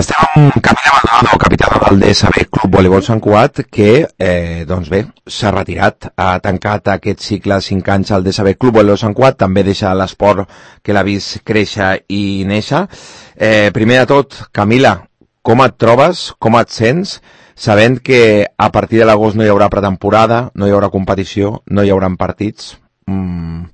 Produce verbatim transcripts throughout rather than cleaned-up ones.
Estem amb Camila Maldonado, capitana del D S B Club Voleibol Sant Cugat, que, eh, doncs bé, s'ha retirat, ha tancat aquest cicle de cinc anys al D S B Club Voleibol Sant Cugat, també deixa l'esport que l'ha vist créixer i néixer. Eh, primer de tot, Camila, com et trobes, com et sents, sabent que a partir de l'agost no hi haurà pretemporada, no hi haurà competició, no hi haurà partits? Mm.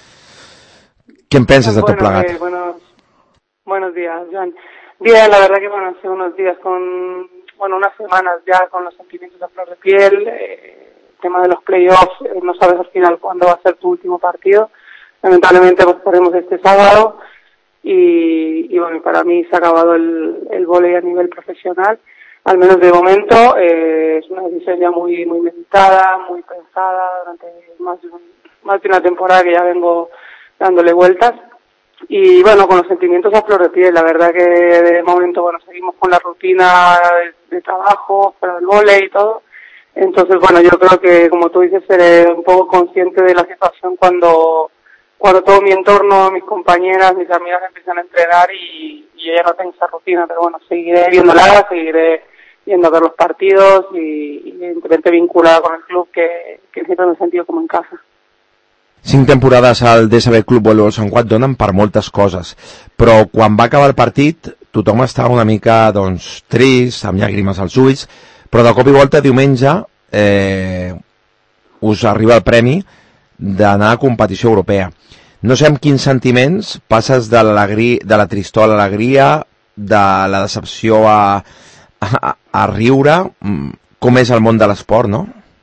¿Qué en piensas de bueno, tu plegat? Eh, buenos, buenos días, Joan. Bien, la verdad que bueno, hace unos días con, bueno, unas semanas ya con los sentimientos a flor de piel, eh, el tema de los playoffs, eh, no sabes al final cuándo va a ser tu último partido. Lamentablemente pues ponemos este sábado y, y bueno, para mí se ha acabado el, el vóley a nivel profesional, al menos de momento. Eh, es una decisión ya muy, muy meditada, muy pensada durante más de, un, más de una temporada que ya vengo dándole vueltas. Y bueno, con los sentimientos a flor de piel, la verdad que de momento, bueno, seguimos con la rutina de, de trabajo, para el vóley y todo. Entonces, bueno, yo creo que, como tú dices, seré un poco consciente de la situación cuando, cuando todo mi entorno, mis compañeras, mis amigas empiezan a entrenar y, y yo ya no tengo esa rutina, pero bueno, seguiré viéndola, seguiré yendo a ver los partidos y, y evidentemente vinculada con el club que, que siempre me he sentido como en casa. Cinc temporades al D S B Club Voleibol Sant Cugat donen per moltes coses, però quan va acabar el partit tothom estava una mica, doncs, trist, amb llàgrimes als ulls, però de cop i volta diumenge eh, us arriba el premi d'anar a competició europea. No sé amb quins sentiments passes de, de la tristor a l'alegria, de la decepció a, a, a riure. Com és el món de l'esport, no?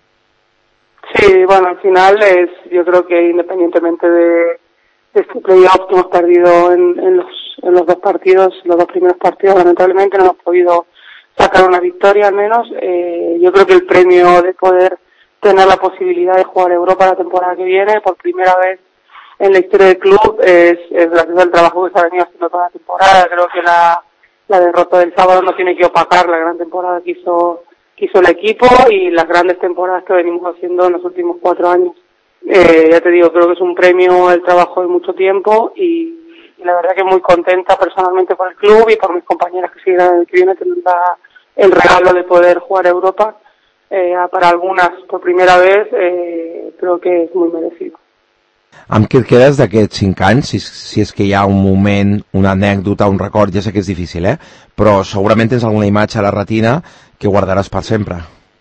Sí, bueno, al final es, yo creo que independientemente de, de este playoff que hemos perdido en, en, los, en los dos partidos, los dos primeros partidos, lamentablemente no hemos podido sacar una victoria al menos. Eh, yo creo que el premio de poder tener la posibilidad de jugar Europa la temporada que viene, por primera vez en la historia del club, es, es gracias al trabajo que se ha venido haciendo toda la temporada. Creo que la, la derrota del sábado no tiene que opacar la gran temporada que hizo que hizo el equipo y las grandes temporadas que venimos haciendo en los últimos cuatro años. Eh, ya te digo, creo que es un premio el trabajo de mucho tiempo y, y la verdad que muy contenta personalmente por el club y por mis compañeras que siguen el que viene teniendo el regalo de poder jugar a Europa. Eh, para algunas por primera vez, eh, creo que es muy merecido. Amb què et quedes d'aquests cinc anys, si, si és que hi ha un moment, una anècdota, un record? Ja sé que és difícil, eh? Però segurament tens alguna imatge a la retina que guardarás para siempre.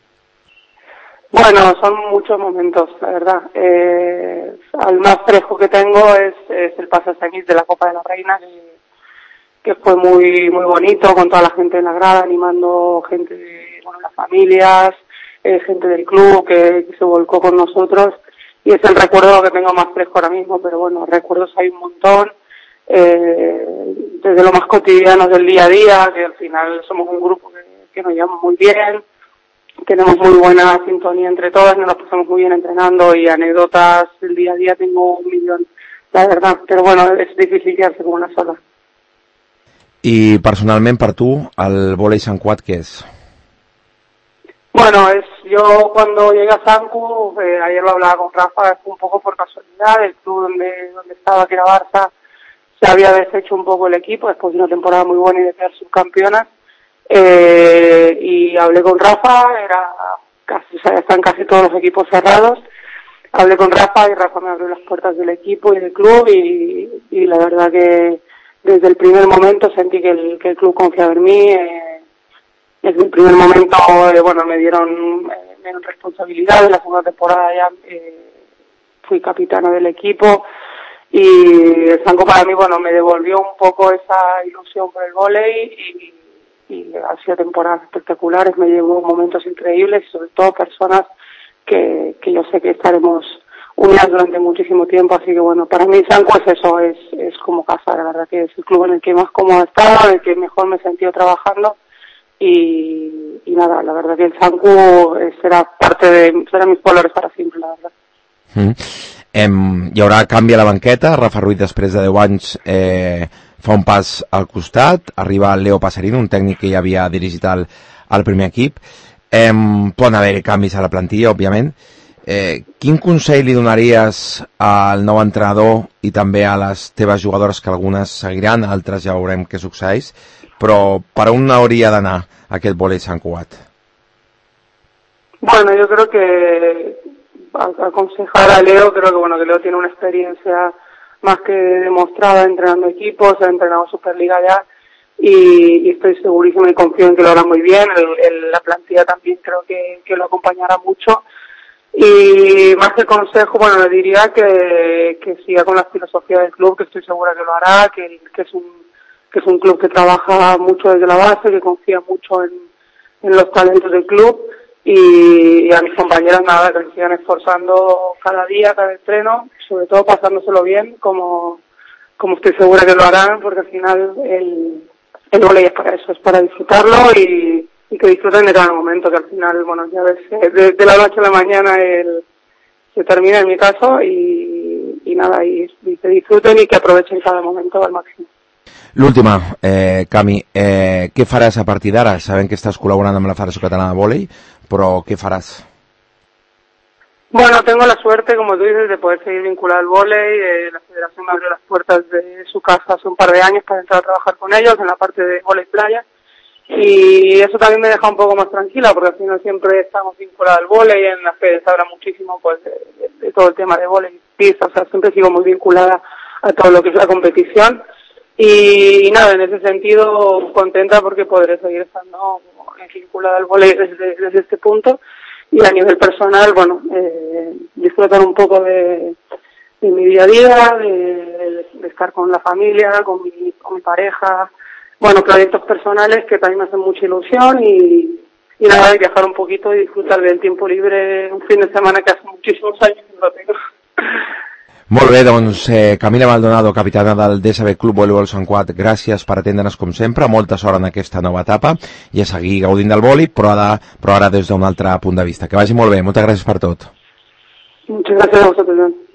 Bueno, son muchos momentos, la verdad. Eh, el más fresco que tengo es, es el pase a semis de la Copa de la Reina, que, que fue muy muy bonito, con toda la gente en la grada, animando gente de bueno, las familias, eh, gente del club que, que se volcó con nosotros. Y es el recuerdo que tengo más fresco ahora mismo, pero bueno, recuerdos hay un montón. Eh, desde lo más cotidiano del día a día, que al final somos un grupo que, que nos llevamos muy bien, tenemos muy buena sintonía entre todas, nos pasamos muy bien entrenando y anécdotas del día a día tengo un millón, la verdad, pero bueno, es difícil quedarse con una sola. Y personalmente para tú, al vóley Sant Cugat, ¿qué es? Bueno, es yo cuando llegué a Sancu, eh, ayer lo hablaba con Rafa, fue un poco por casualidad, el club donde, donde estaba, que era Barça, se había deshecho un poco el equipo después de una temporada muy buena y de quedar subcampeonas. Eh, y hablé con Rafa, era casi, o sea, están casi todos los equipos cerrados. Hablé con Rafa y Rafa me abrió las puertas del equipo y del club y, y la verdad que desde el primer momento sentí que el, que el club confiaba en mí. Eh, desde el primer momento, eh, bueno, me dieron, eh, me dieron responsabilidad. En la segunda temporada ya eh, fui capitana del equipo. Y el Sanco para mí, bueno, me devolvió un poco esa ilusión por el vóley y, y ha sido temporadas espectaculares, me llevó momentos increíbles y sobre todo personas que, que yo sé que estaremos unidas durante muchísimo tiempo, así que bueno, para mí Sanco es eso, es, es como casa, la verdad que es el club en el que más cómodo he estado, en el que mejor me he sentido trabajando y, y nada, la verdad que el Sanco será parte de, será mis colores para siempre, la verdad. Mm. Em, hi haurà canvi a la banqueta. Rafa Ruiz després de deu anys eh, fa un pas al costat, arriba Leo Passerino, un tècnic que ja havia dirigit el, el primer equip. Em, poden haver canvis a la plantilla, òbviament. Eh, quin consell li donaries al nou entrenador i també a les teves jugadores, que algunes seguiran, altres ja veurem què succeeix, però per on hauria d'anar aquest vòlei Sant Cugat? Bueno, yo creo que aconsejar a Leo, creo que bueno que Leo tiene una experiencia más que demostrada entrenando equipos, ha entrenado Superliga ya y, y estoy segurísima y confío en que lo hará muy bien. El, el, la plantilla también creo que, que lo acompañará mucho. Y más que consejo, bueno, le diría que, que siga con la filosofía del club, que estoy segura que lo hará, que, que es un que es un club que trabaja mucho desde la base, que confía mucho en, en los talentos del club. Y, y a mis compañeras nada, que se sigan esforzando cada día, cada entreno, sobre todo pasándoselo bien, como, como estoy segura que lo harán, porque al final el, el vóley es para eso, es para disfrutarlo y, y que disfruten de cada momento, que al final, bueno, ya ves, de, de la noche a la mañana el, se termina en mi caso y, y nada, y, y que disfruten y que aprovechen cada momento al máximo. L'última, eh, Cami, eh, què faràs a partir d'ara? Sabem que estàs col·laborant amb la Federació Catalana de Vòlei, pero ¿qué farás? Bueno, tengo la suerte, como tú dices, de poder seguir vinculado al vóley. Eh, la federación me abrió las puertas de su casa hace un par de años para entrar a trabajar con ellos en la parte de vóley playa. Y eso también me deja un poco más tranquila, porque al final siempre estamos vinculados al vóley. En la Fede se habla muchísimo pues de, de, de todo el tema de vóley, pista, o sea, siempre sigo muy vinculada a todo lo que es la competición. Y, y nada, en ese sentido contenta porque podré seguir estando vinculada al vóley desde, desde este punto. Y a nivel personal, bueno, eh, disfrutar un poco de, de mi día a día, de, de estar con la familia, con mi, con mi pareja, bueno, proyectos personales que también me hacen mucha ilusión y, y nada, de viajar un poquito y disfrutar del tiempo libre un fin de semana que hace muchísimos años que no lo tengo. Molt bé, doncs eh, Camila Maldonado, capitana del D S B Club Voleibol Sant Cugat, gràcies per atendre'ns com sempre, molta sort en aquesta nova etapa i a seguir gaudint del vòlei, però ara, però ara des d'un altre punt de vista. Que vagi molt bé, moltes gràcies per tot. Muchas gracias a vosotros.